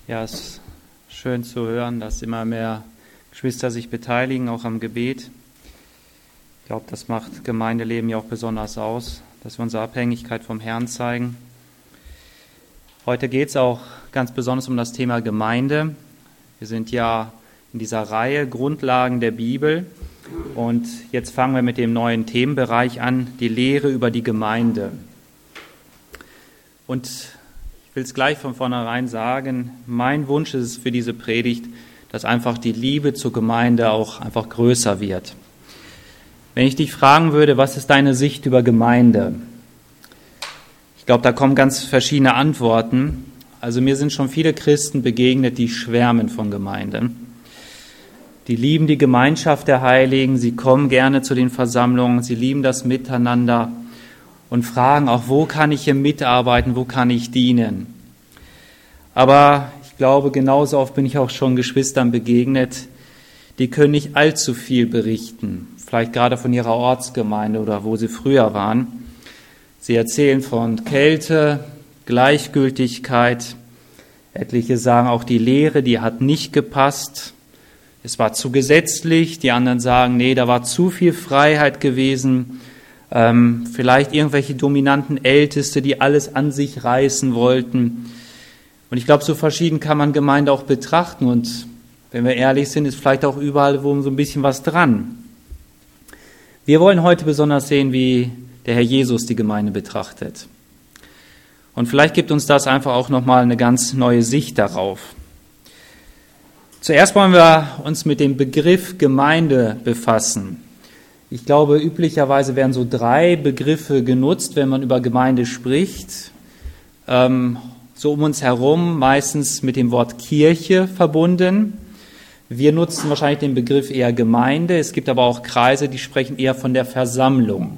Ja, es ist schön zu hören, dass immer mehr Geschwister sich beteiligen, auch am Gebet. Ich glaube, das macht Gemeindeleben ja auch besonders aus, dass wir unsere Abhängigkeit vom Herrn zeigen. Heute geht es auch ganz besonders um das Thema Gemeinde. Wir sind ja in dieser Reihe Grundlagen der Bibel und jetzt fangen wir mit dem neuen Themenbereich an, die Lehre über die Gemeinde. Und ich will es gleich von vornherein sagen, mein Wunsch ist es für diese Predigt, dass einfach die Liebe zur Gemeinde auch einfach größer wird. Wenn ich dich fragen würde, was ist deine Sicht über Gemeinde? Ich glaube, da kommen ganz verschiedene Antworten. Also mir sind schon viele Christen begegnet, die schwärmen von Gemeinde. Die lieben die Gemeinschaft der Heiligen, sie kommen gerne zu den Versammlungen, sie lieben das Miteinander und fragen auch, wo kann ich hier mitarbeiten, wo kann ich dienen. Aber ich glaube, genauso oft bin ich auch schon Geschwistern begegnet, die können nicht allzu viel berichten, vielleicht gerade von ihrer Ortsgemeinde oder wo sie früher waren. Sie erzählen von Kälte, Gleichgültigkeit, etliche sagen auch die Lehre, die hat nicht gepasst, es war zu gesetzlich, die anderen sagen, nee, da war zu viel Freiheit gewesen, vielleicht irgendwelche dominanten Älteste, die alles an sich reißen wollten. Und ich glaube, so verschieden kann man Gemeinde auch betrachten. Und wenn wir ehrlich sind, ist vielleicht auch überall so ein bisschen was dran. Wir wollen heute besonders sehen, wie der Herr Jesus die Gemeinde betrachtet. Und vielleicht gibt uns das einfach auch nochmal eine ganz neue Sicht darauf. Zuerst wollen wir uns mit dem Begriff Gemeinde befassen. Ich glaube, üblicherweise werden so 3 Begriffe genutzt, wenn man über Gemeinde spricht. So um uns herum, meistens mit dem Wort Kirche verbunden. Wir nutzen wahrscheinlich den Begriff eher Gemeinde. Es gibt aber auch Kreise, die sprechen eher von der Versammlung.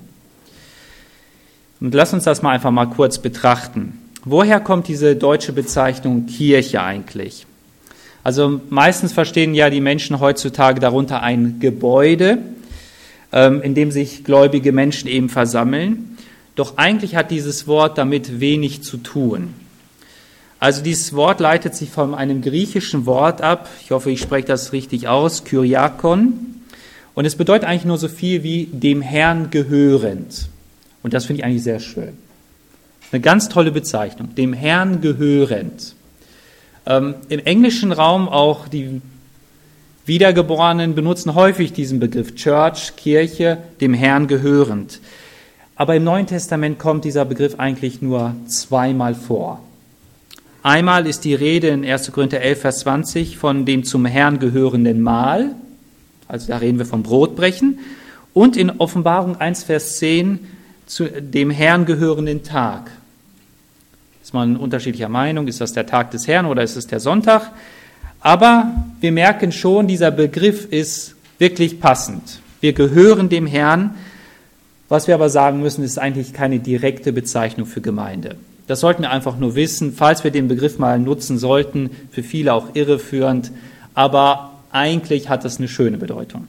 Und lass uns das einfach mal kurz betrachten. Woher kommt diese deutsche Bezeichnung Kirche eigentlich? Also meistens verstehen ja die Menschen heutzutage darunter ein Gebäude, in dem sich gläubige Menschen eben versammeln. Doch eigentlich hat dieses Wort damit wenig zu tun. Also dieses Wort leitet sich von einem griechischen Wort ab. Ich hoffe, ich spreche das richtig aus, Kyriakon. Und es bedeutet eigentlich nur so viel wie dem Herrn gehörend. Und das finde ich eigentlich sehr schön. Eine ganz tolle Bezeichnung, dem Herrn gehörend. Im englischen Raum auch die Wiedergeborenen benutzen häufig diesen Begriff Church, Kirche, dem Herrn gehörend. Aber im Neuen Testament kommt dieser Begriff eigentlich nur 2-mal vor. Einmal ist die Rede in 1. Korinther 11, Vers 20 von dem zum Herrn gehörenden Mahl, also da reden wir vom Brotbrechen, und in Offenbarung 1, Vers 10 zu dem Herrn gehörenden Tag. Ist man unterschiedlicher Meinung, ist das der Tag des Herrn oder ist es der Sonntag? Aber wir merken schon, dieser Begriff ist wirklich passend. Wir gehören dem Herrn. Was wir aber sagen müssen, ist eigentlich keine direkte Bezeichnung für Gemeinde. Das sollten wir einfach nur wissen, falls wir den Begriff mal nutzen sollten, für viele auch irreführend, aber eigentlich hat das eine schöne Bedeutung.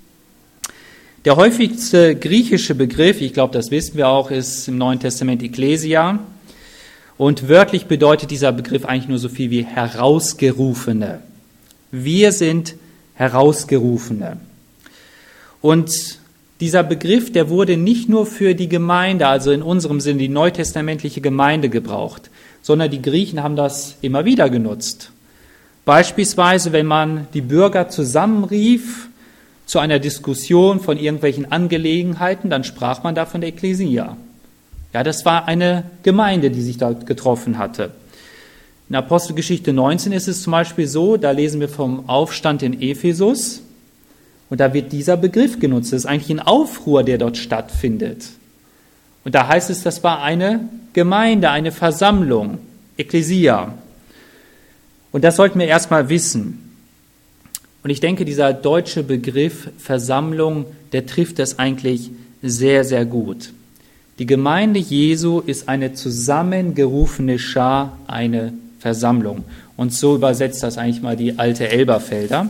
Der häufigste griechische Begriff, ich glaube, das wissen wir auch, ist im Neuen Testament Ekklesia. Und wörtlich bedeutet dieser Begriff eigentlich nur so viel wie Herausgerufene. Wir sind Herausgerufene. Und dieser Begriff, der wurde nicht nur für die Gemeinde, also in unserem Sinne die neutestamentliche Gemeinde gebraucht, sondern die Griechen haben das immer wieder genutzt. Beispielsweise, wenn man die Bürger zusammenrief zu einer Diskussion von irgendwelchen Angelegenheiten, dann sprach man da von der Ekklesia. Ja, das war eine Gemeinde, die sich dort getroffen hatte. In Apostelgeschichte 19 ist es zum Beispiel so, da lesen wir vom Aufstand in Ephesus und da wird dieser Begriff genutzt. Das ist eigentlich ein Aufruhr, der dort stattfindet. Und da heißt es, das war eine Gemeinde, eine Versammlung, Ekklesia. Und das sollten wir erstmal wissen. Und ich denke, dieser deutsche Begriff Versammlung, der trifft das eigentlich sehr, sehr gut. Die Gemeinde Jesu ist eine zusammengerufene Schar, eine Versammlung. Und so übersetzt das eigentlich mal die alte Elberfelder.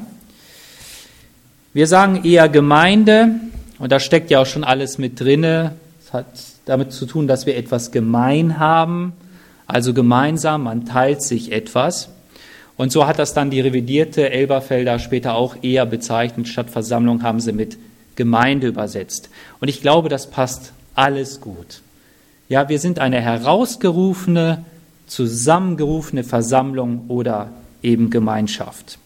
Wir sagen eher Gemeinde, und da steckt ja auch schon alles mit drinne. Es hat damit zu tun, dass wir etwas gemein haben, also gemeinsam, man teilt sich etwas. Und so hat das dann die revidierte Elberfelder später auch eher bezeichnet. Statt Versammlung haben sie mit Gemeinde übersetzt. Und ich glaube, das passt alles gut. Ja, wir sind eine herausgerufene, zusammengerufene Versammlung oder eben Gemeinschaft.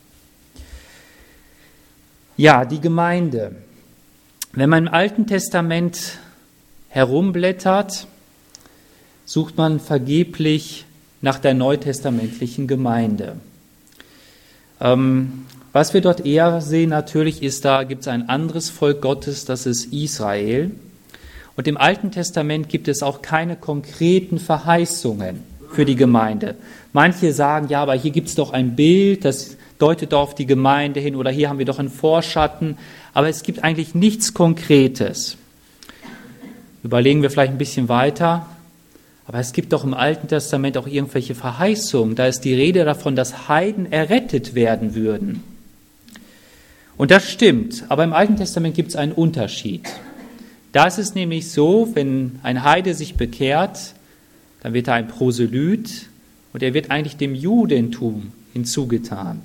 Ja, die Gemeinde. Wenn man im Alten Testament herumblättert, sucht man vergeblich nach der neutestamentlichen Gemeinde. Was wir dort eher sehen natürlich ist, da gibt es ein anderes Volk Gottes, das ist Israel. Und im Alten Testament gibt es auch keine konkreten Verheißungen für die Gemeinde. Manche sagen, ja, aber hier gibt es doch ein Bild, das deutet doch auf die Gemeinde hin, oder hier haben wir doch einen Vorschatten, aber es gibt eigentlich nichts Konkretes. Überlegen wir vielleicht ein bisschen weiter, aber es gibt doch im Alten Testament auch irgendwelche Verheißungen. Da ist die Rede davon, dass Heiden errettet werden würden. Und das stimmt, aber im Alten Testament gibt es einen Unterschied. Da ist es nämlich so, wenn ein Heide sich bekehrt, dann wird er ein Proselyt und er wird eigentlich dem Judentum hinzugetan.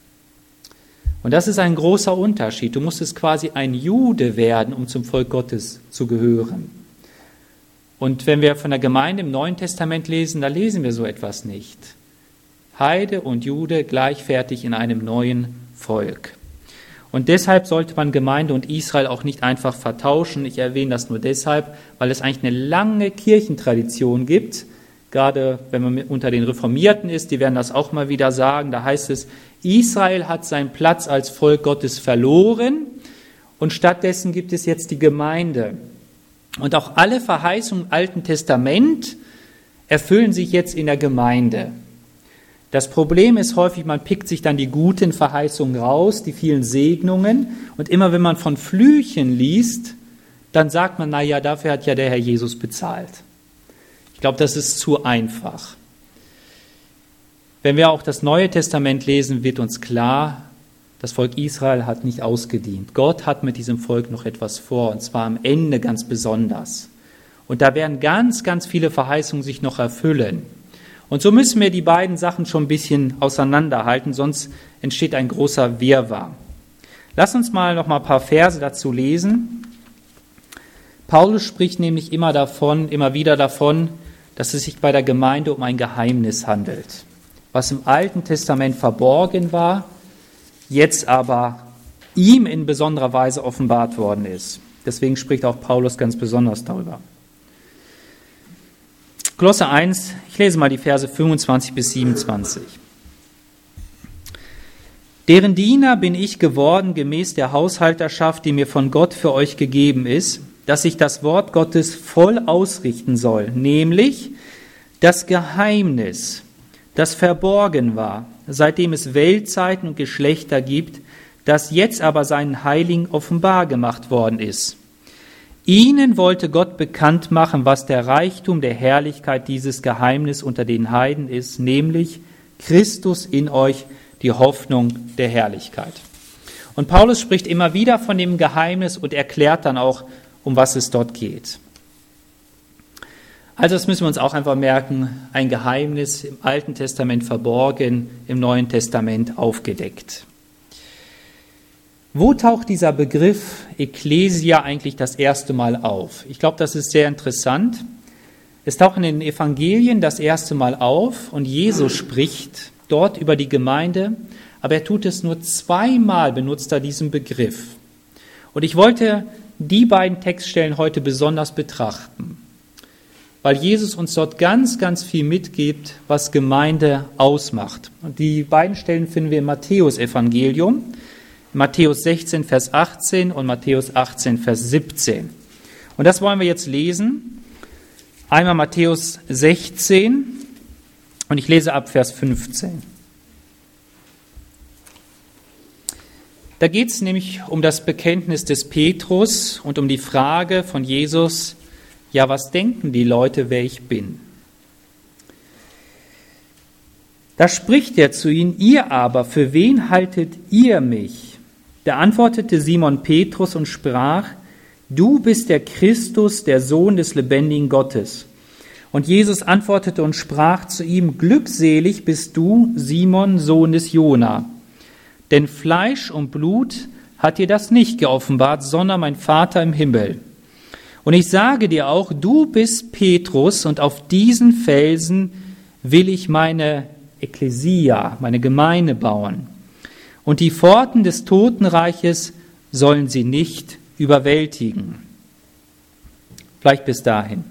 Und das ist ein großer Unterschied. Du musstest quasi ein Jude werden, um zum Volk Gottes zu gehören. Und wenn wir von der Gemeinde im Neuen Testament lesen, da lesen wir so etwas nicht. Heide und Jude gleichwertig in einem neuen Volk. Und deshalb sollte man Gemeinde und Israel auch nicht einfach vertauschen. Ich erwähne das nur deshalb, weil es eigentlich eine lange Kirchentradition gibt. Gerade wenn man unter den Reformierten ist, die werden das auch mal wieder sagen. Da heißt es, Israel hat seinen Platz als Volk Gottes verloren und stattdessen gibt es jetzt die Gemeinde. Und auch alle Verheißungen im Alten Testament erfüllen sich jetzt in der Gemeinde. Das Problem ist häufig, man pickt sich dann die guten Verheißungen raus, die vielen Segnungen. Und immer wenn man von Flüchen liest, dann sagt man, naja, dafür hat ja der Herr Jesus bezahlt. Ich glaube, das ist zu einfach. Wenn wir auch das Neue Testament lesen, wird uns klar, das Volk Israel hat nicht ausgedient. Gott hat mit diesem Volk noch etwas vor, und zwar am Ende ganz besonders. Und da werden ganz, ganz viele Verheißungen sich noch erfüllen. Und so müssen wir die beiden Sachen schon ein bisschen auseinanderhalten, sonst entsteht ein großer Wirrwarr. Lass uns mal noch mal ein paar Verse dazu lesen. Paulus spricht nämlich immer wieder davon, dass es sich bei der Gemeinde um ein Geheimnis handelt, was im Alten Testament verborgen war, jetzt aber ihm in besonderer Weise offenbart worden ist. Deswegen spricht auch Paulus ganz besonders darüber. Kolosser 1, ich lese mal die Verse 25 bis 27. Deren Diener bin ich geworden, gemäß der Haushalterschaft, die mir von Gott für euch gegeben ist, dass ich das Wort Gottes voll ausrichten soll, nämlich das Geheimnis, das verborgen war, seitdem es Weltzeiten und Geschlechter gibt, das jetzt aber seinen Heiligen offenbar gemacht worden ist. Ihnen wollte Gott bekannt machen, was der Reichtum der Herrlichkeit dieses Geheimnis unter den Heiden ist, nämlich Christus in euch, die Hoffnung der Herrlichkeit. Und Paulus spricht immer wieder von dem Geheimnis und erklärt dann auch, um was es dort geht. Also das müssen wir uns auch einfach merken, ein Geheimnis im Alten Testament verborgen, im Neuen Testament aufgedeckt. Wo taucht dieser Begriff Ekklesia eigentlich das erste Mal auf? Ich glaube, das ist sehr interessant. Es taucht in den Evangelien das erste Mal auf und Jesus spricht dort über die Gemeinde, aber er tut es nur zweimal, benutzt er diesen Begriff. Und ich wollte die beiden Textstellen heute besonders betrachten, weil Jesus uns dort ganz, ganz viel mitgibt, was Gemeinde ausmacht. Und die beiden Stellen finden wir im Matthäus-Evangelium, Matthäus 16, Vers 18 und Matthäus 18, Vers 17. Und das wollen wir jetzt lesen. Einmal Matthäus 16 und ich lese ab Vers 15. Da geht es nämlich um das Bekenntnis des Petrus und um die Frage von Jesus, ja, was denken die Leute, wer ich bin? Da spricht er zu ihnen, ihr aber, für wen haltet ihr mich? Da antwortete Simon Petrus und sprach, du bist der Christus, der Sohn des lebendigen Gottes. Und Jesus antwortete und sprach zu ihm: Glückselig bist du, Simon, Sohn des Jona, denn Fleisch und Blut hat dir das nicht geoffenbart, sondern mein Vater im Himmel. Und ich sage dir auch, du bist Petrus, und auf diesen Felsen will ich meine Ekklesia, meine Gemeinde bauen. Und die Pforten des Totenreiches sollen sie nicht überwältigen. Vielleicht bis dahin.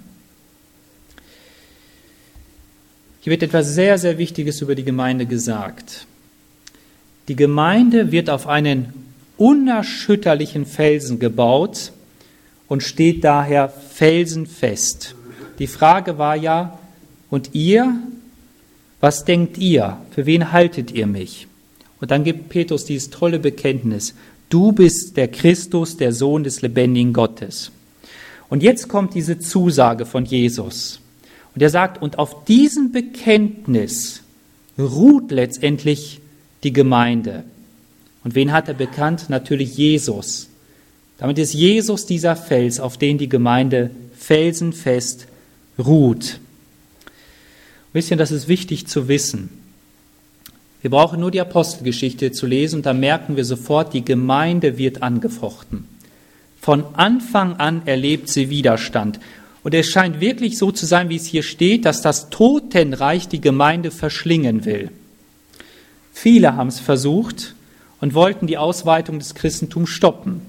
Hier wird etwas sehr, sehr Wichtiges über die Gemeinde gesagt. Die Gemeinde wird auf einen unerschütterlichen Felsen gebaut und steht daher felsenfest. Die Frage war ja: Und ihr? Was denkt ihr? Für wen haltet ihr mich? Und dann gibt Petrus dieses tolle Bekenntnis: Du bist der Christus, der Sohn des lebendigen Gottes. Und jetzt kommt diese Zusage von Jesus. Und er sagt, und auf diesem Bekenntnis ruht letztendlich die Gemeinde. Und wen hat er bekannt? Natürlich Jesus. Damit ist Jesus dieser Fels, auf den die Gemeinde felsenfest ruht. Wisst ihr, das ist wichtig zu wissen. Wir brauchen nur die Apostelgeschichte zu lesen und da merken wir sofort, die Gemeinde wird angefochten. Von Anfang an erlebt sie Widerstand. Und es scheint wirklich so zu sein, wie es hier steht, dass das Totenreich die Gemeinde verschlingen will. Viele haben es versucht und wollten die Ausweitung des Christentums stoppen.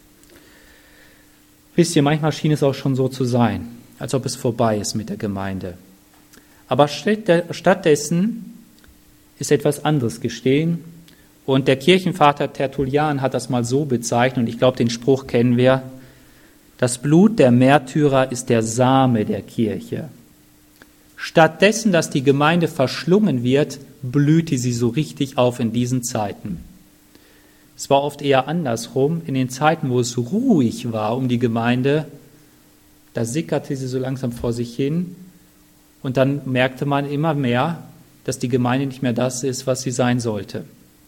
Wisst ihr, manchmal schien es auch schon so zu sein, als ob es vorbei ist mit der Gemeinde. Aber stattdessen ist etwas anderes geschehen. Und der Kirchenvater Tertullian hat das mal so bezeichnet, und ich glaube, den Spruch kennen wir: Das Blut der Märtyrer ist der Same der Kirche. Stattdessen, dass die Gemeinde verschlungen wird, blühte sie so richtig auf in diesen Zeiten. Es war oft eher andersrum. In den Zeiten, wo es ruhig war um die Gemeinde, da sickerte sie so langsam vor sich hin. Und dann merkte man immer mehr, dass die Gemeinde nicht mehr das ist, was sie sein sollte.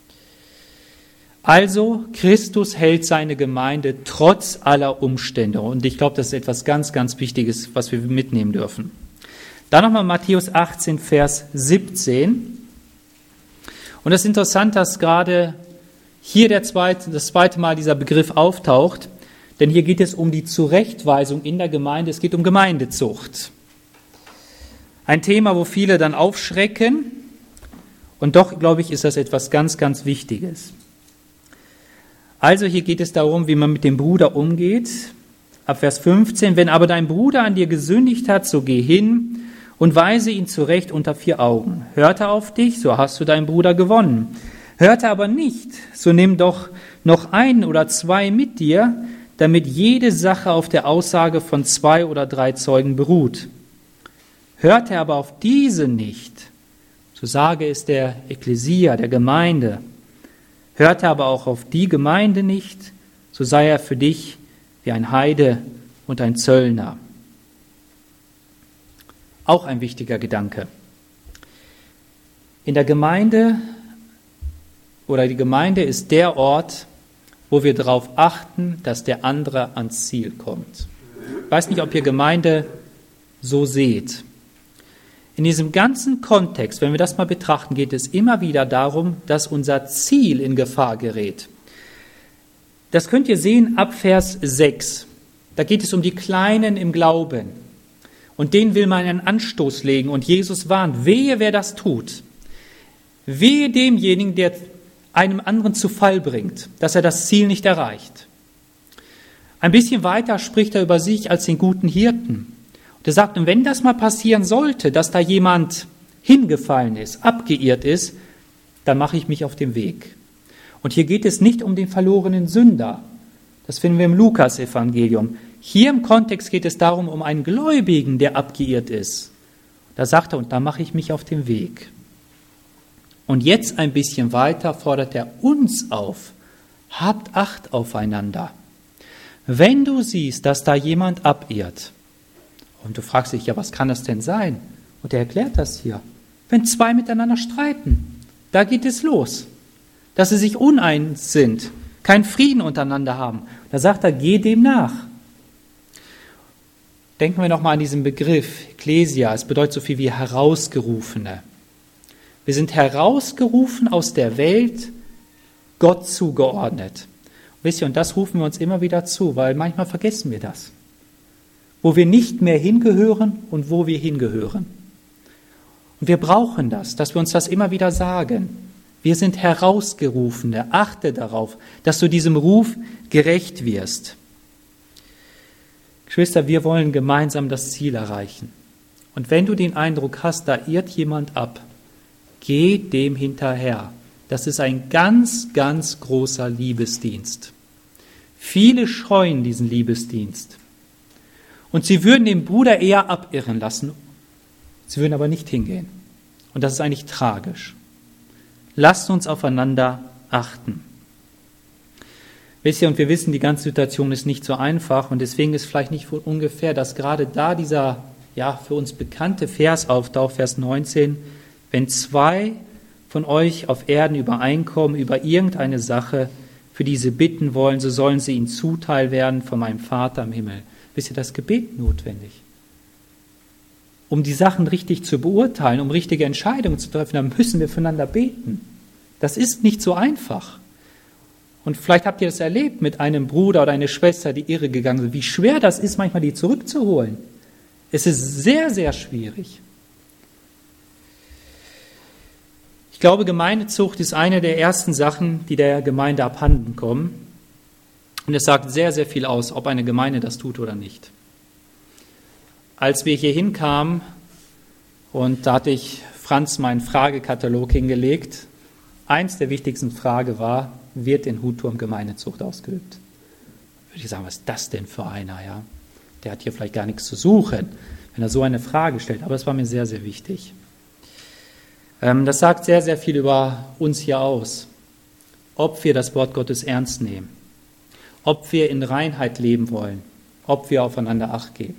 Also, Christus hält seine Gemeinde trotz aller Umstände. Und ich glaube, das ist etwas ganz, ganz Wichtiges, was wir mitnehmen dürfen. Dann nochmal Matthäus 18, Vers 17. Und es ist interessant, dass gerade hier das zweite Mal dieser Begriff auftaucht. Denn hier geht es um die Zurechtweisung in der Gemeinde. Es geht um Gemeindezucht. Ein Thema, wo viele dann aufschrecken. Und doch, glaube ich, ist das etwas ganz, ganz Wichtiges. Also hier geht es darum, wie man mit dem Bruder umgeht. Ab Vers 15: Wenn aber dein Bruder an dir gesündigt hat, so geh hin und weise ihn zurecht unter 4 Augen. Hört er auf dich, so hast du deinen Bruder gewonnen. Hört er aber nicht, so nimm doch noch 1 oder 2 mit dir, damit jede Sache auf der Aussage von 2 oder 3 Zeugen beruht. Hört er aber auf diese nicht, so sage es der Ekklesia, der Gemeinde. Hört er aber auch auf die Gemeinde nicht, so sei er für dich wie ein Heide und ein Zöllner. Auch ein wichtiger Gedanke. In der Gemeinde oder die Gemeinde ist der Ort, wo wir darauf achten, dass der andere ans Ziel kommt. Ich weiß nicht, ob ihr Gemeinde so seht. In diesem ganzen Kontext, wenn wir das mal betrachten, geht es immer wieder darum, dass unser Ziel in Gefahr gerät. Das könnt ihr sehen ab Vers 6. Da geht es um die Kleinen im Glauben. Und denen will man einen Anstoß legen. Und Jesus warnt: Wehe, wer das tut. Wehe demjenigen, der einem anderen zu Fall bringt, dass er das Ziel nicht erreicht. Ein bisschen weiter spricht er über sich als den guten Hirten. Und er sagt, und wenn das mal passieren sollte, dass da jemand hingefallen ist, abgeirrt ist, dann mache ich mich auf den Weg. Und hier geht es nicht um den verlorenen Sünder. Das finden wir im Lukas-Evangelium. Hier im Kontext geht es darum, um einen Gläubigen, der abgeirrt ist. Da sagt er, und da mache ich mich auf den Weg. Und jetzt ein bisschen weiter fordert er uns auf: Habt Acht aufeinander. Wenn du siehst, dass da jemand abirrt, und du fragst dich, ja, was kann das denn sein? Und er erklärt das hier. Wenn 2 miteinander streiten, da geht es los. Dass sie sich uneins sind, keinen Frieden untereinander haben. Da sagt er, geh dem nach. Denken wir nochmal an diesen Begriff Ekklesia. Es bedeutet so viel wie Herausgerufene. Wir sind herausgerufen aus der Welt, Gott zugeordnet. Wisst ihr, und das rufen wir uns immer wieder zu, weil manchmal vergessen wir das. Wo wir nicht mehr hingehören und wo wir hingehören. Und wir brauchen das, dass wir uns das immer wieder sagen. Wir sind Herausgerufene. Achte darauf, dass du diesem Ruf gerecht wirst. Geschwister, wir wollen gemeinsam das Ziel erreichen. Und wenn du den Eindruck hast, da irrt jemand ab, geh dem hinterher. Das ist ein ganz, ganz großer Liebesdienst. Viele scheuen diesen Liebesdienst. Und sie würden den Bruder eher abirren lassen. Sie würden aber nicht hingehen. Und das ist eigentlich tragisch. Lasst uns aufeinander achten. Wisst ihr, und wir wissen, die ganze Situation ist nicht so einfach und deswegen ist vielleicht nicht von ungefähr, dass gerade da dieser, für uns bekannte Vers auftaucht, Vers 19, wenn 2 von euch auf Erden übereinkommen über irgendeine Sache, für die sie bitten wollen, so sollen sie ihnen zuteil werden von meinem Vater im Himmel. Wisst ihr, das Gebet notwendig? Um die Sachen richtig zu beurteilen, um richtige Entscheidungen zu treffen, dann müssen wir füreinander beten. Das ist nicht so einfach. Und vielleicht habt ihr das erlebt mit einem Bruder oder einer Schwester, die irre gegangen sind, wie schwer das ist, manchmal die zurückzuholen. Es ist sehr, sehr schwierig. Ich glaube, Gemeindezucht ist eine der ersten Sachen, die der Gemeinde abhanden kommen. Und es sagt sehr, sehr viel aus, ob eine Gemeinde das tut oder nicht. Als wir hier hinkamen, und da hatte ich Franz meinen Fragekatalog hingelegt, eins der wichtigsten Fragen war, wird in Hutturm Gemeindezucht ausgeübt? Würde ich sagen, was ist das denn für einer? Ja? Der hat hier vielleicht gar nichts zu suchen, wenn er so eine Frage stellt. Aber es war mir sehr, sehr wichtig. Das sagt sehr, sehr viel über uns hier aus. Ob wir das Wort Gottes ernst nehmen. Ob wir in Reinheit leben wollen. Ob wir aufeinander Acht geben.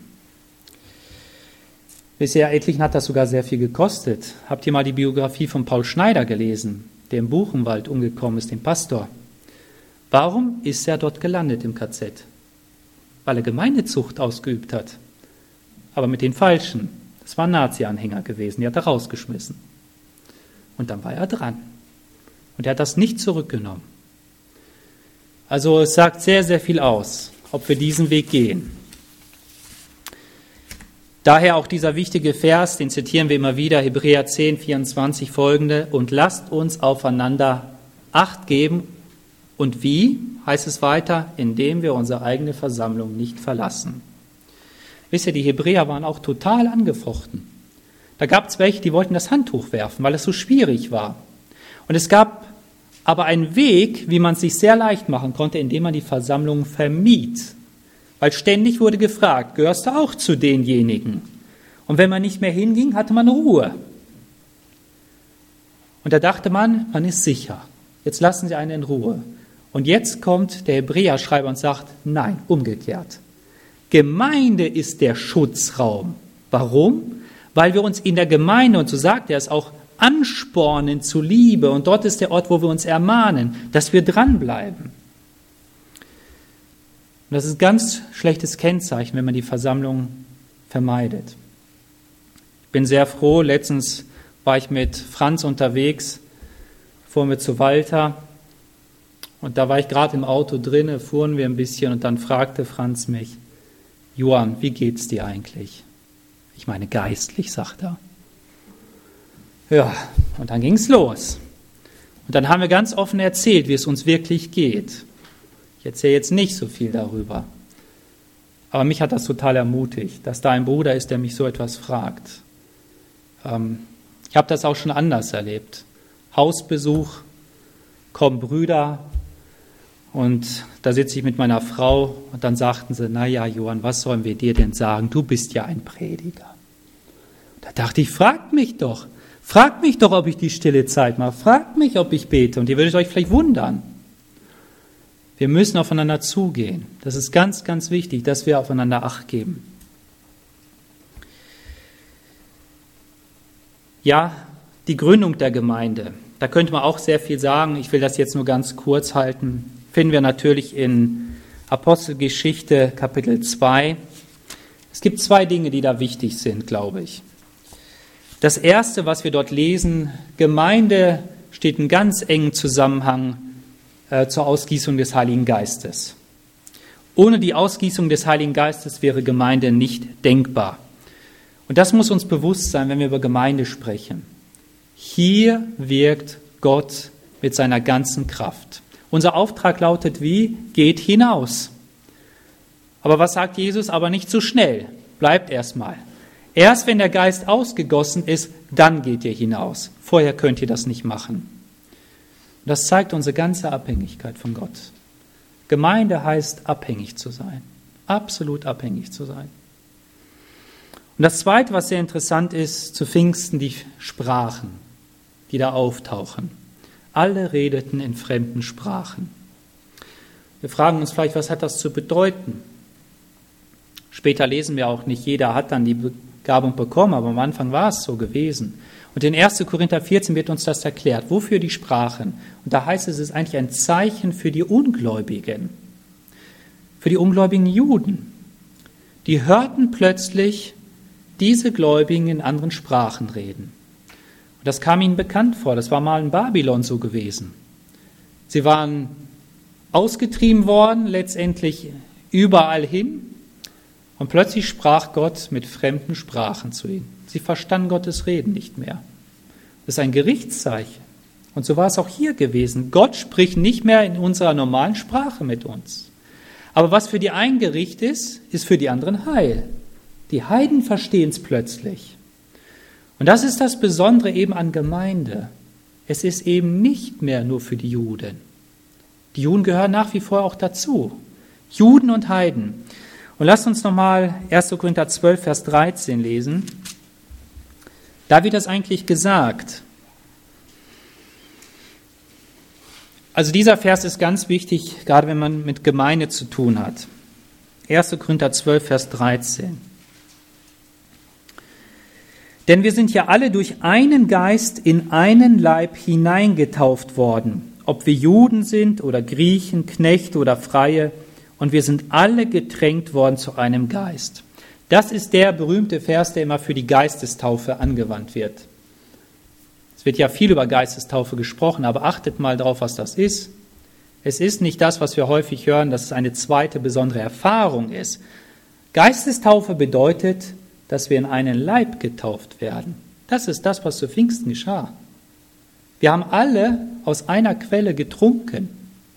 Bisher etlichen hat das sogar sehr viel gekostet. Habt ihr mal die Biografie von Paul Schneider gelesen, der im Buchenwald umgekommen ist, dem Pastor? Warum ist er dort gelandet im KZ? Weil er Gemeindezucht ausgeübt hat. Aber mit den Falschen. Das waren Nazi-Anhänger gewesen, die hat er rausgeschmissen. Und dann war er dran. Und er hat das nicht zurückgenommen. Also es sagt sehr, sehr viel aus, ob wir diesen Weg gehen. Daher auch dieser wichtige Vers, den zitieren wir immer wieder, Hebräer 10, 24 folgende, und lasst uns aufeinander Acht geben. Und wie, heißt es weiter, indem wir unsere eigene Versammlung nicht verlassen. Wisst ihr, die Hebräer waren auch total angefochten. Da gab es welche, die wollten das Handtuch werfen, weil es so schwierig war. Und es gab aber einen Weg, wie man es sich sehr leicht machen konnte, indem man die Versammlung vermied. Weil ständig wurde gefragt, gehörst du auch zu denjenigen? Und wenn man nicht mehr hinging, hatte man Ruhe. Und da dachte man, man ist sicher. Jetzt lassen Sie einen in Ruhe. Und jetzt kommt der Hebräerschreiber und sagt, nein, umgekehrt. Gemeinde ist der Schutzraum. Warum? Weil wir uns in der Gemeinde, und so sagt er es auch, anspornen zu Liebe. Und dort ist der Ort, wo wir uns ermahnen, dass wir dranbleiben. Und das ist ein ganz schlechtes Kennzeichen, wenn man die Versammlung vermeidet. Ich bin sehr froh, letztens war ich mit Franz unterwegs, fuhren wir zu Walter und da war ich gerade im Auto drin, fuhren wir ein bisschen und dann fragte Franz mich, Johann, wie geht's dir eigentlich? Ich meine geistlich, sagt er. Ja, und dann ging's los. Und dann haben wir ganz offen erzählt, wie es uns wirklich geht. Ich erzähle jetzt nicht so viel darüber. Aber mich hat das total ermutigt, dass da ein Bruder ist, der mich so etwas fragt. Ich habe das auch schon anders erlebt. Hausbesuch, kommen Brüder und da sitze ich mit meiner Frau und dann sagten sie, naja, Johann, was sollen wir dir denn sagen? Du bist ja ein Prediger. Da dachte ich, fragt mich doch, ob ich die stille Zeit mache, fragt mich, ob ich bete und ihr würdet euch vielleicht wundern. Wir müssen aufeinander zugehen. Das ist ganz, ganz wichtig, dass wir aufeinander Acht geben. Ja, die Gründung der Gemeinde. Da könnte man auch sehr viel sagen. Ich will das jetzt nur ganz kurz halten. Finden wir natürlich in Apostelgeschichte Kapitel 2. Es gibt zwei Dinge, die da wichtig sind, glaube ich. Das Erste, was wir dort lesen, Gemeinde steht in ganz engen Zusammenhang zur Ausgießung des Heiligen Geistes. Ohne die Ausgießung des Heiligen Geistes wäre Gemeinde nicht denkbar. Und das muss uns bewusst sein, wenn wir über Gemeinde sprechen. Hier wirkt Gott mit seiner ganzen Kraft. Unser Auftrag lautet wie? Geht hinaus. Aber was sagt Jesus? Aber nicht so schnell. Bleibt erstmal. Erst wenn der Geist ausgegossen ist, dann geht ihr hinaus. Vorher könnt ihr das nicht machen. Das zeigt unsere ganze Abhängigkeit von Gott. Gemeinde heißt, abhängig zu sein. Absolut abhängig zu sein. Und das Zweite, was sehr interessant ist, zu Pfingsten die Sprachen, die da auftauchen. Alle redeten in fremden Sprachen. Wir fragen uns vielleicht, was hat das zu bedeuten? Später lesen wir auch, nicht jeder hat dann die Begabung bekommen, aber am Anfang war es so gewesen. Und in 1. Korinther 14 wird uns das erklärt. Wofür die Sprachen? Und da heißt es, es ist eigentlich ein Zeichen für die Ungläubigen, für die ungläubigen Juden. Die hörten plötzlich diese Gläubigen in anderen Sprachen reden. Und das kam ihnen bekannt vor. Das war mal in Babylon so gewesen. Sie waren ausgetrieben worden, letztendlich überall hin. Und plötzlich sprach Gott mit fremden Sprachen zu ihnen. Sie verstanden Gottes Reden nicht mehr. Das ist ein Gerichtszeichen. Und so war es auch hier gewesen. Gott spricht nicht mehr in unserer normalen Sprache mit uns. Aber was für die einen Gericht ist, ist für die anderen Heil. Die Heiden verstehen es plötzlich. Und das ist das Besondere eben an Gemeinde. Es ist eben nicht mehr nur für die Juden. Die Juden gehören nach wie vor auch dazu. Juden und Heiden. Und lasst uns nochmal 1. Korinther 12, Vers 13 lesen. Da wird das eigentlich gesagt. Also dieser Vers ist ganz wichtig, gerade wenn man mit Gemeinde zu tun hat. 1. Korinther 12, Vers 13. Denn wir sind ja alle durch einen Geist in einen Leib hineingetauft worden, ob wir Juden sind oder Griechen, Knechte oder Freie, und wir sind alle getränkt worden zu einem Geist. Das ist der berühmte Vers, der immer für die Geistestaufe angewandt wird. Es wird ja viel über Geistestaufe gesprochen, aber achtet mal drauf, was das ist. Es ist nicht das, was wir häufig hören, dass es eine zweite besondere Erfahrung ist. Geistestaufe bedeutet, dass wir in einen Leib getauft werden. Das ist das, was zu Pfingsten geschah. Wir haben alle aus einer Quelle getrunken.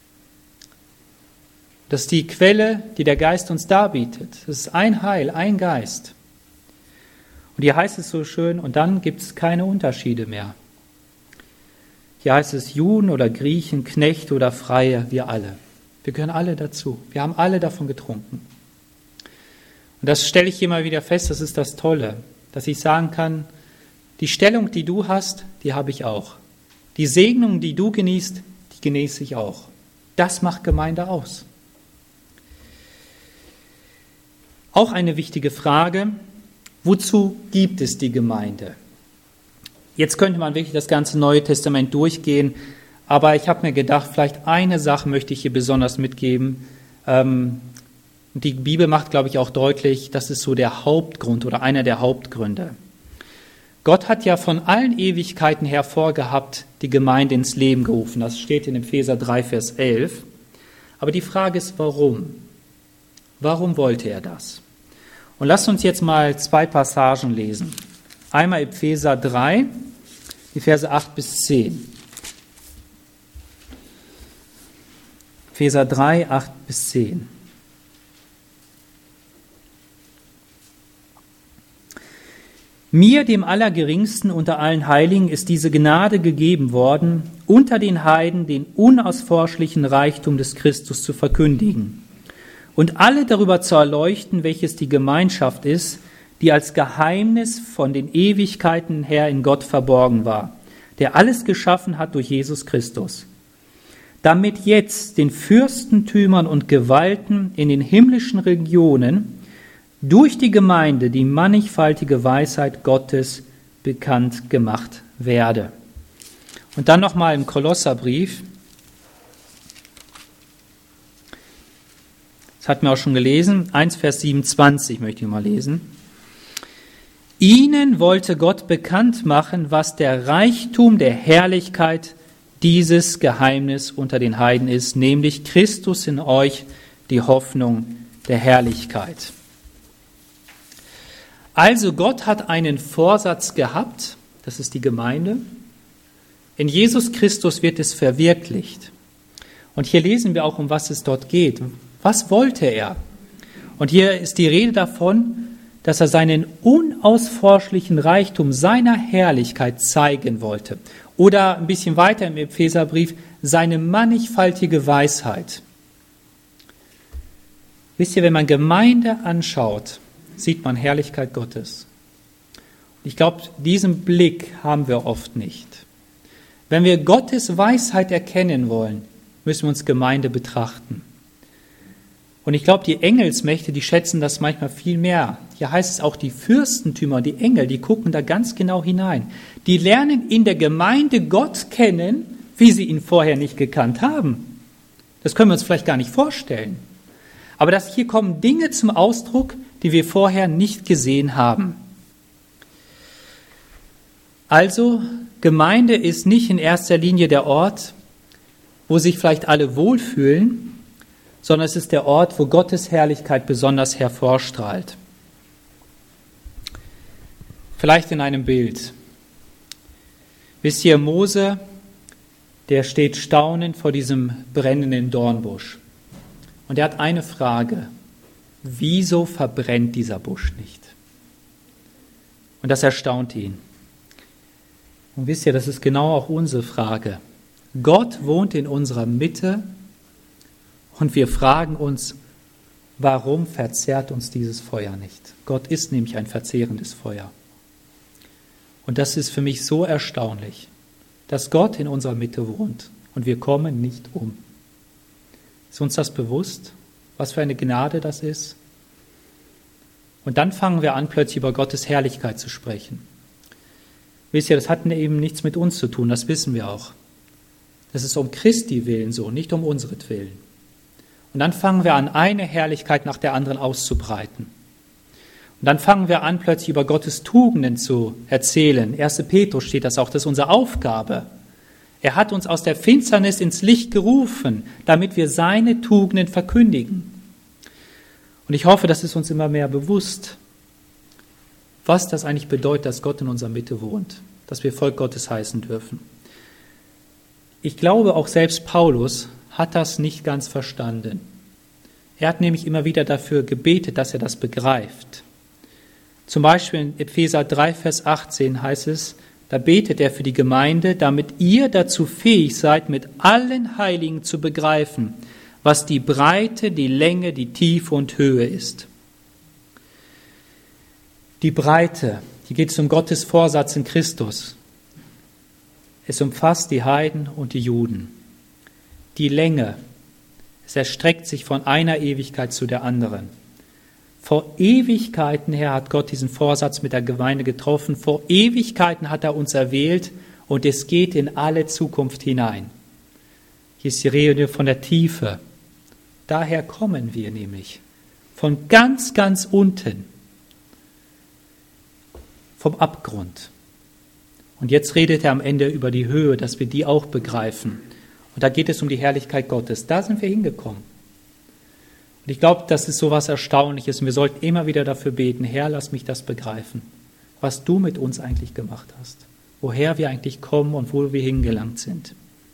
Das ist die Quelle, die der Geist uns darbietet. Das ist ein Heil, ein Geist. Und hier heißt es so schön, und dann gibt es keine Unterschiede mehr. Hier heißt es Juden oder Griechen, Knechte oder Freie, wir alle. Wir gehören alle dazu. Wir haben alle davon getrunken. Und das stelle ich hier mal wieder fest, das ist das Tolle, dass ich sagen kann, die Stellung, die du hast, die habe ich auch. Die Segnung, die du genießt, die genieße ich auch. Das macht Gemeinde aus. Auch eine wichtige Frage, wozu gibt es die Gemeinde? Jetzt könnte man wirklich das ganze Neue Testament durchgehen, aber ich habe mir gedacht, vielleicht eine Sache möchte ich hier besonders mitgeben. Die Bibel macht, glaube ich, auch deutlich, das ist so der Hauptgrund oder einer der Hauptgründe. Gott hat ja von allen Ewigkeiten her vorgehabt, die Gemeinde ins Leben gerufen. Das steht in Epheser 3, Vers 11. Aber die Frage ist, warum? Warum wollte er das? Und lasst uns jetzt mal zwei Passagen lesen. Einmal Epheser 3, die Verse 8 bis 10. Epheser 3, 8 bis 10. Mir, dem Allergeringsten unter allen Heiligen, ist diese Gnade gegeben worden, unter den Heiden den unausforschlichen Reichtum des Christus zu verkündigen und alle darüber zu erleuchten, welches die Gemeinschaft ist, die als Geheimnis von den Ewigkeiten her in Gott verborgen war, der alles geschaffen hat durch Jesus Christus, damit jetzt den Fürstentümern und Gewalten in den himmlischen Regionen durch die Gemeinde die mannigfaltige Weisheit Gottes bekannt gemacht werde. Und dann nochmal im Kolosserbrief. Das Das hatten wir auch schon gelesen. 1 Vers 27 möchte ich mal lesen. Ihnen wollte Gott bekannt machen, was der Reichtum der Herrlichkeit dieses Geheimnis unter den Heiden ist, nämlich Christus in euch, die Hoffnung der Herrlichkeit. Also Gott hat einen Vorsatz gehabt, das ist die Gemeinde. In Jesus Christus wird es verwirklicht. Und hier lesen wir auch, um was es dort geht. Was wollte er? Und hier ist die Rede davon, dass er seinen unausforschlichen Reichtum seiner Herrlichkeit zeigen wollte. Oder ein bisschen weiter im Epheserbrief, seine mannigfaltige Weisheit. Wisst ihr, wenn man Gemeinde anschaut, sieht man Herrlichkeit Gottes. Ich glaube, diesen Blick haben wir oft nicht. Wenn wir Gottes Weisheit erkennen wollen, müssen wir uns Gemeinde betrachten. Und ich glaube, die Engelsmächte, die schätzen das manchmal viel mehr. Hier heißt es auch, die Fürstentümer, die Engel, die gucken da ganz genau hinein. Die lernen in der Gemeinde Gott kennen, wie sie ihn vorher nicht gekannt haben. Das können wir uns vielleicht gar nicht vorstellen. Aber hier kommen Dinge zum Ausdruck, die wir vorher nicht gesehen haben. Also, Gemeinde ist nicht in erster Linie der Ort, wo sich vielleicht alle wohlfühlen, sondern es ist der Ort, wo Gottes Herrlichkeit besonders hervorstrahlt. Vielleicht in einem Bild. Wisst ihr, Mose, der steht staunend vor diesem brennenden Dornbusch. Und er hat eine Frage: Wieso verbrennt dieser Busch nicht? Und das erstaunt ihn. Und wisst ihr, das ist genau auch unsere Frage. Gott wohnt in unserer Mitte und wir fragen uns, warum verzehrt uns dieses Feuer nicht? Gott ist nämlich ein verzehrendes Feuer. Und das ist für mich so erstaunlich, dass Gott in unserer Mitte wohnt und wir kommen nicht um. Ist uns das bewusst, was für eine Gnade das ist? Und dann fangen wir an, plötzlich über Gottes Herrlichkeit zu sprechen. Wisst ihr, das hat eben nichts mit uns zu tun, das wissen wir auch. Das ist um Christi willen so, nicht um unsretwillen. Und dann fangen wir an, eine Herrlichkeit nach der anderen auszubreiten. Und dann fangen wir an, plötzlich über Gottes Tugenden zu erzählen. 1. Petrus steht das auch, das ist unsere Aufgabe. Er hat uns aus der Finsternis ins Licht gerufen, damit wir seine Tugenden verkündigen. Und ich hoffe, das ist uns immer mehr bewusst, was das eigentlich bedeutet, dass Gott in unserer Mitte wohnt, dass wir Volk Gottes heißen dürfen. Ich glaube, auch selbst Paulus hat das nicht ganz verstanden. Er hat nämlich immer wieder dafür gebetet, dass er das begreift. Zum Beispiel in Epheser 3, Vers 18 heißt es, da betet er für die Gemeinde, damit ihr dazu fähig seid, mit allen Heiligen zu begreifen, was die Breite, die Länge, die Tiefe und Höhe ist. Die Breite, hier geht es um Gottes Vorsatz in Christus. Es umfasst die Heiden und die Juden. Die Länge, es erstreckt sich von einer Ewigkeit zu der anderen. Vor Ewigkeiten her hat Gott diesen Vorsatz mit der Gemeinde getroffen. Vor Ewigkeiten hat er uns erwählt und es geht in alle Zukunft hinein. Hier ist die Rede von der Tiefe. Daher kommen wir nämlich von ganz, ganz unten, vom Abgrund. Und jetzt redet er am Ende über die Höhe, dass wir die auch begreifen. Und da geht es um die Herrlichkeit Gottes. Da sind wir hingekommen. Und ich glaube, das ist so was Erstaunliches. Und wir sollten immer wieder dafür beten, Herr, lass mich das begreifen, was du mit uns eigentlich gemacht hast, woher wir eigentlich kommen und wo wir hingelangt sind.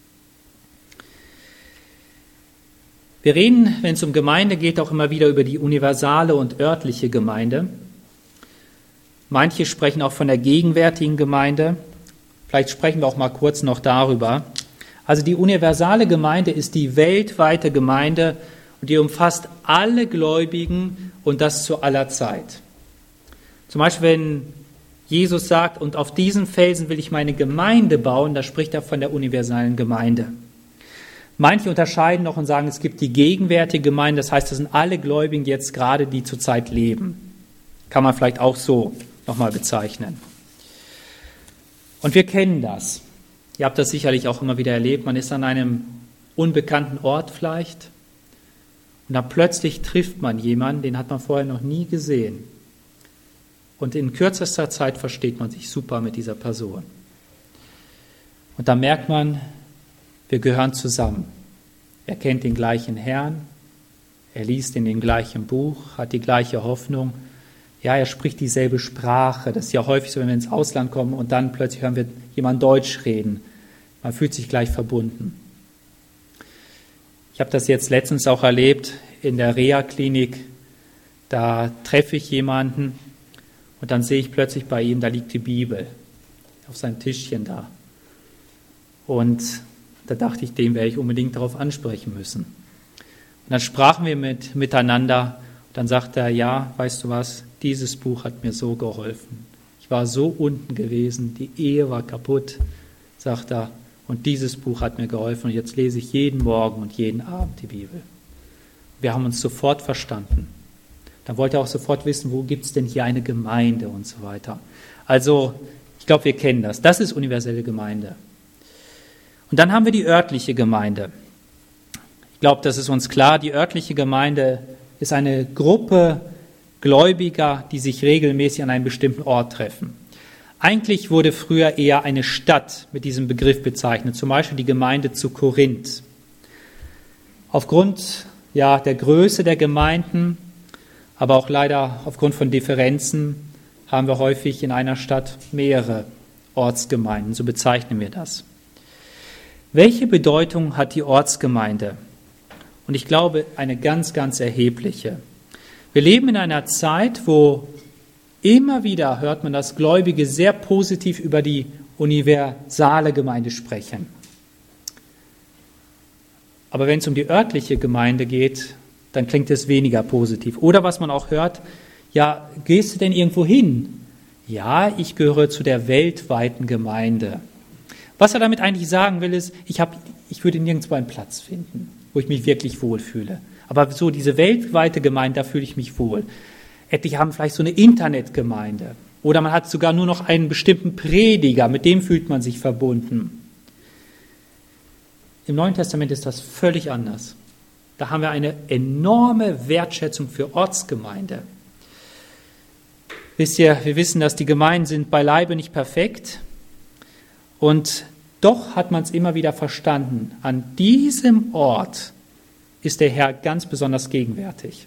Wir reden, wenn es um Gemeinde geht, auch immer wieder über die universale und örtliche Gemeinde. Manche sprechen auch von der gegenwärtigen Gemeinde. Vielleicht sprechen wir auch mal kurz noch darüber. Also die universale Gemeinde ist die weltweite Gemeinde und die umfasst alle Gläubigen und das zu aller Zeit. Zum Beispiel, wenn Jesus sagt, und auf diesen Felsen will ich meine Gemeinde bauen, da spricht er von der universalen Gemeinde. Manche unterscheiden noch und sagen, es gibt die gegenwärtige Gemeinde, das heißt, das sind alle Gläubigen jetzt gerade, die zurzeit leben. Kann man vielleicht auch so nochmal bezeichnen. Und wir kennen das. Ihr habt das sicherlich auch immer wieder erlebt. Man ist an einem unbekannten Ort vielleicht Und dann plötzlich trifft man jemanden, den hat man vorher noch nie gesehen. Und in kürzester Zeit versteht man sich super mit dieser Person. Und dann merkt man, wir gehören zusammen. Er kennt den gleichen Herrn, er liest in dem gleichen Buch, hat die gleiche Hoffnung. Ja, er spricht dieselbe Sprache. Das ist ja häufig so, wenn wir ins Ausland kommen und dann plötzlich hören wir jemanden Deutsch reden. Man fühlt sich gleich verbunden. Ich habe das jetzt letztens auch erlebt in der Reha-Klinik. Da treffe ich jemanden und dann sehe ich plötzlich bei ihm, da liegt die Bibel auf seinem Tischchen da. Und da dachte ich, den werde ich unbedingt darauf ansprechen müssen. Und dann sprachen wir miteinander. Dann sagte er, ja, weißt du was, dieses Buch hat mir so geholfen. Ich war so unten gewesen, die Ehe war kaputt, sagt er, und dieses Buch hat mir geholfen. Und jetzt lese ich jeden Morgen und jeden Abend die Bibel. Wir haben uns sofort verstanden. Dann wollte er auch sofort wissen, wo gibt es denn hier eine Gemeinde und so weiter. Also, ich glaube, wir kennen das. Das ist universelle Gemeinde. Und dann haben wir die örtliche Gemeinde. Ich glaube, das ist uns klar. Die örtliche Gemeinde ist eine Gruppe Gläubiger, die sich regelmäßig an einem bestimmten Ort treffen. Eigentlich wurde früher eher eine Stadt mit diesem Begriff bezeichnet, zum Beispiel die Gemeinde zu Korinth. Aufgrund der Größe der Gemeinden, aber auch leider aufgrund von Differenzen haben wir häufig in einer Stadt mehrere Ortsgemeinden, so bezeichnen wir das. Welche Bedeutung hat die Ortsgemeinde? Und ich glaube, eine ganz, ganz erhebliche. Wir leben in einer Zeit, wo immer wieder hört man, dass Gläubige sehr positiv über die universale Gemeinde sprechen. Aber wenn es um die örtliche Gemeinde geht, dann klingt es weniger positiv. Oder was man auch hört, ja, gehst du denn irgendwo hin? Ja, ich gehöre zu der weltweiten Gemeinde. Was er damit eigentlich sagen will, ist, ich würde nirgendwo einen Platz finden, wo ich mich wirklich wohlfühle. Aber so diese weltweite Gemeinde, da fühle ich mich wohl. Etliche haben vielleicht so eine Internetgemeinde. Oder man hat sogar nur noch einen bestimmten Prediger, mit dem fühlt man sich verbunden. Im Neuen Testament ist das völlig anders. Da haben wir eine enorme Wertschätzung für Ortsgemeinde. Wisst ihr, wir wissen, dass die Gemeinden sind beileibe nicht perfekt. Und doch hat man es immer wieder verstanden, an diesem Ort ist der Herr ganz besonders gegenwärtig.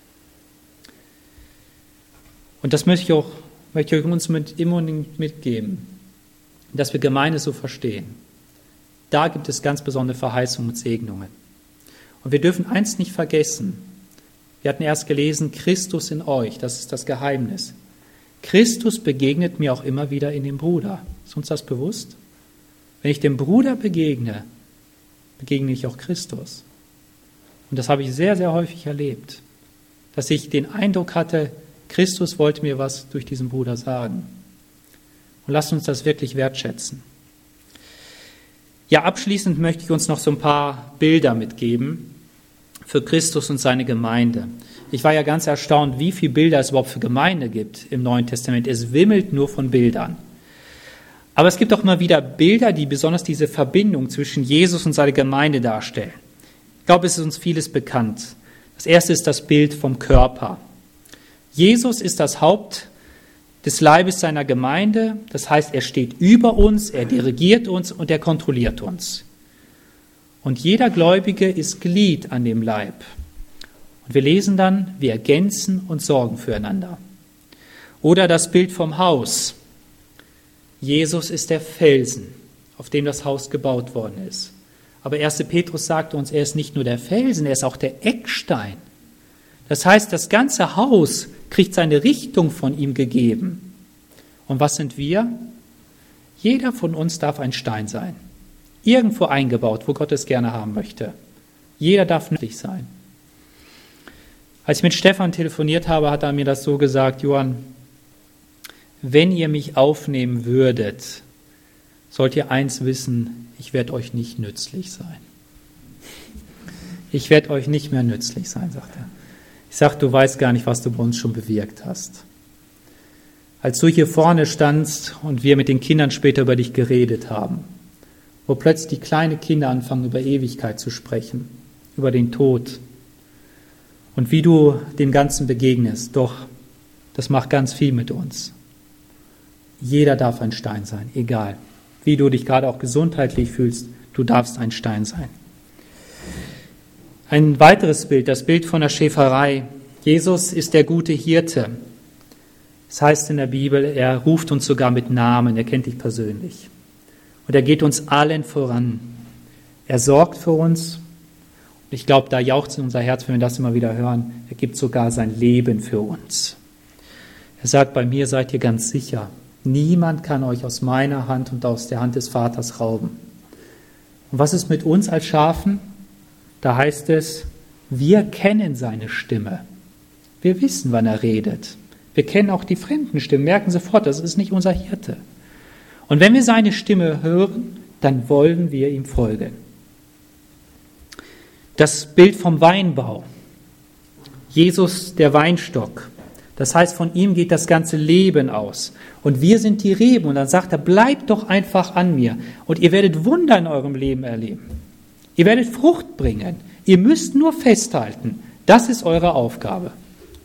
Und das möchte ich uns immer mitgeben, dass wir Gemeinde so verstehen. Da gibt es ganz besondere Verheißungen und Segnungen. Und wir dürfen eins nicht vergessen. Wir hatten erst gelesen, Christus in euch, das ist das Geheimnis. Christus begegnet mir auch immer wieder in dem Bruder. Ist uns das bewusst? Wenn ich dem Bruder begegne, begegne ich auch Christus. Und das habe ich sehr, sehr häufig erlebt, dass ich den Eindruck hatte, Christus wollte mir was durch diesen Bruder sagen. Und lasst uns das wirklich wertschätzen. Ja, abschließend möchte ich uns noch so ein paar Bilder mitgeben für Christus und seine Gemeinde. Ich war ja ganz erstaunt, wie viele Bilder es überhaupt für Gemeinde gibt im Neuen Testament. Es wimmelt nur von Bildern. Aber es gibt auch immer wieder Bilder, die besonders diese Verbindung zwischen Jesus und seiner Gemeinde darstellen. Ich glaube, es ist uns vieles bekannt. Das erste ist das Bild vom Körper. Jesus ist das Haupt des Leibes seiner Gemeinde. Das heißt, er steht über uns, er dirigiert uns und er kontrolliert uns. Und jeder Gläubige ist Glied an dem Leib. Und wir lesen dann, wir ergänzen und sorgen füreinander. Oder das Bild vom Haus. Jesus ist der Felsen, auf dem das Haus gebaut worden ist. Aber 1. Petrus sagt uns, er ist nicht nur der Felsen, er ist auch der Eckstein. Das heißt, das ganze Haus kriegt seine Richtung von ihm gegeben. Und was sind wir? Jeder von uns darf ein Stein sein. Irgendwo eingebaut, wo Gott es gerne haben möchte. Jeder darf nützlich sein. Als ich mit Stefan telefoniert habe, hat er mir das so gesagt, Johann, wenn ihr mich aufnehmen würdet, sollt ihr eins wissen, ich werde euch nicht nützlich sein. Ich werde euch nicht mehr nützlich sein, sagt er. Ich sage, du weißt gar nicht, was du bei uns schon bewirkt hast. Als du hier vorne standst und wir mit den Kindern später über dich geredet haben, wo plötzlich die kleinen Kinder anfangen, über Ewigkeit zu sprechen, über den Tod. und wie du dem Ganzen begegnest. Doch das macht ganz viel mit uns. Jeder darf ein Stein sein, egal wie du dich gerade auch gesundheitlich fühlst, du darfst ein Stein sein. Ein weiteres Bild, das Bild von der Schäferei. Jesus ist der gute Hirte. Es heißt in der Bibel, er ruft uns sogar mit Namen, er kennt dich persönlich. Und er geht uns allen voran. Er sorgt für uns. Und ich glaube, da jauchzt in unser Herz, wenn wir das immer wieder hören. Er gibt sogar sein Leben für uns. Er sagt, bei mir seid ihr ganz sicher. Niemand kann euch aus meiner Hand und aus der Hand des Vaters rauben. Und was ist mit uns als Schafen? Da heißt es, wir kennen seine Stimme. Wir wissen, wann er redet. Wir kennen auch die fremden Stimmen, merken sofort, das ist nicht unser Hirte. Und wenn wir seine Stimme hören, dann wollen wir ihm folgen. Das Bild vom Weinbau. Jesus, der Weinstock. Das heißt, von ihm geht das ganze Leben aus. Und wir sind die Reben. Und dann sagt er, bleibt doch einfach an mir. Und ihr werdet Wunder in eurem Leben erleben. Ihr werdet Frucht bringen. Ihr müsst nur festhalten. Das ist eure Aufgabe.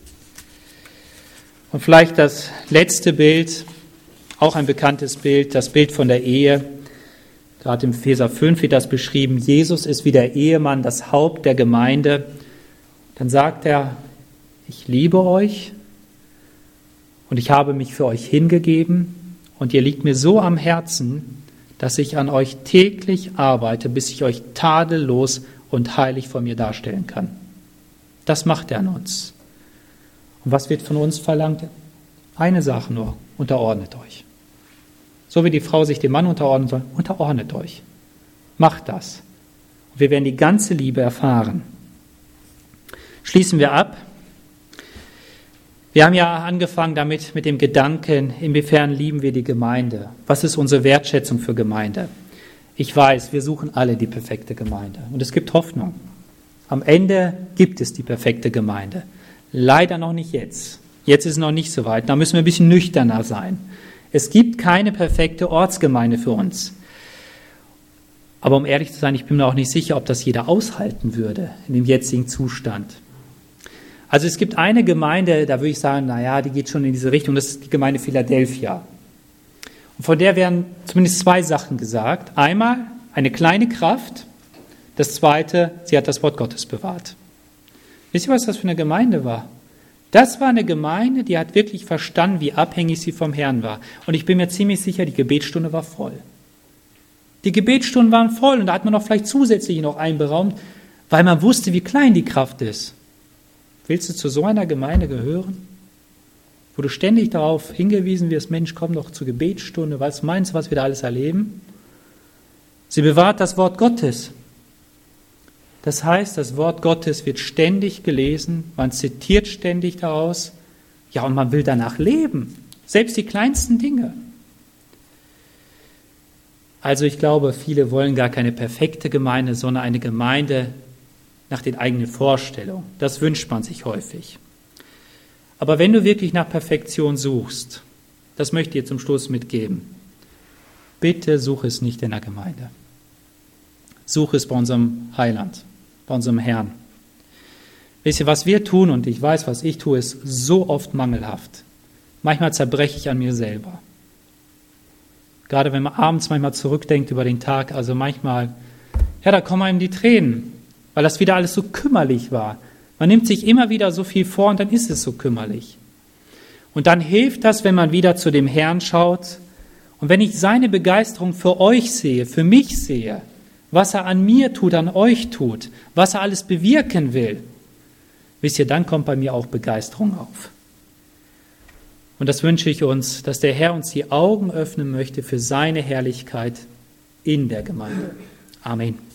Und vielleicht das letzte Bild, auch ein bekanntes Bild, das Bild von der Ehe. Gerade im Epheser 5 wird das beschrieben. Jesus ist wie der Ehemann, das Haupt der Gemeinde. Dann sagt er, ich liebe euch und ich habe mich für euch hingegeben und ihr liegt mir so am Herzen, dass ich an euch täglich arbeite, bis ich euch tadellos und heilig vor mir darstellen kann. Das macht er an uns. Und was wird von uns verlangt? Eine Sache nur, unterordnet euch. So wie die Frau sich dem Mann unterordnen soll, unterordnet euch. Macht das. Und wir werden die ganze Liebe erfahren. Schließen wir ab. Wir haben ja angefangen damit mit dem Gedanken, inwiefern lieben wir die Gemeinde? Was ist unsere Wertschätzung für Gemeinde? Ich weiß, wir suchen alle die perfekte Gemeinde. Und es gibt Hoffnung. Am Ende gibt es die perfekte Gemeinde. Leider noch nicht jetzt. Jetzt ist es noch nicht so weit. Da müssen wir ein bisschen nüchterner sein. Es gibt keine perfekte Ortsgemeinde für uns. Aber um ehrlich zu sein, ich bin mir auch nicht sicher, ob das jeder aushalten würde in dem jetzigen Zustand. Also es gibt eine Gemeinde, da würde ich sagen, naja, die geht schon in diese Richtung, das ist die Gemeinde Philadelphia. Und von der werden zumindest zwei Sachen gesagt. Einmal eine kleine Kraft, das zweite, sie hat das Wort Gottes bewahrt. Wisst ihr, was das für eine Gemeinde war? Das war eine Gemeinde, die hat wirklich verstanden, wie abhängig sie vom Herrn war. Und ich bin mir ziemlich sicher, die Gebetsstunde war voll. Die Gebetsstunden waren voll und da hat man noch vielleicht zusätzlich noch einberaumt, weil man wusste, wie klein die Kraft ist. Willst du zu so einer Gemeinde gehören, wo du ständig darauf hingewiesen wirst, Mensch, komm doch zur Gebetsstunde, was meinst du, was wir da alles erleben? Sie bewahrt das Wort Gottes. Das heißt, das Wort Gottes wird ständig gelesen, man zitiert ständig daraus, ja, und man will danach leben, selbst die kleinsten Dinge. Also ich glaube, viele wollen gar keine perfekte Gemeinde, sondern eine Gemeinde nach den eigenen Vorstellungen. Das wünscht man sich häufig. Aber wenn du wirklich nach Perfektion suchst, das möchte ich dir zum Schluss mitgeben, bitte such es nicht in der Gemeinde. Such es bei unserem Heiland, bei unserem Herrn. Wisst ihr, was wir tun, und ich weiß, was ich tue, ist so oft mangelhaft. Manchmal zerbreche ich an mir selber. Gerade wenn man abends manchmal zurückdenkt über den Tag, also manchmal, ja, da kommen einem die Tränen, weil das wieder alles so kümmerlich war. Man nimmt sich immer wieder so viel vor und dann ist es so kümmerlich. Und dann hilft das, wenn man wieder zu dem Herrn schaut und wenn ich seine Begeisterung für euch sehe, für mich sehe, was er an mir tut, an euch tut, was er alles bewirken will, wisst ihr, dann kommt bei mir auch Begeisterung auf. Und das wünsche ich uns, dass der Herr uns die Augen öffnen möchte für seine Herrlichkeit in der Gemeinde. Amen.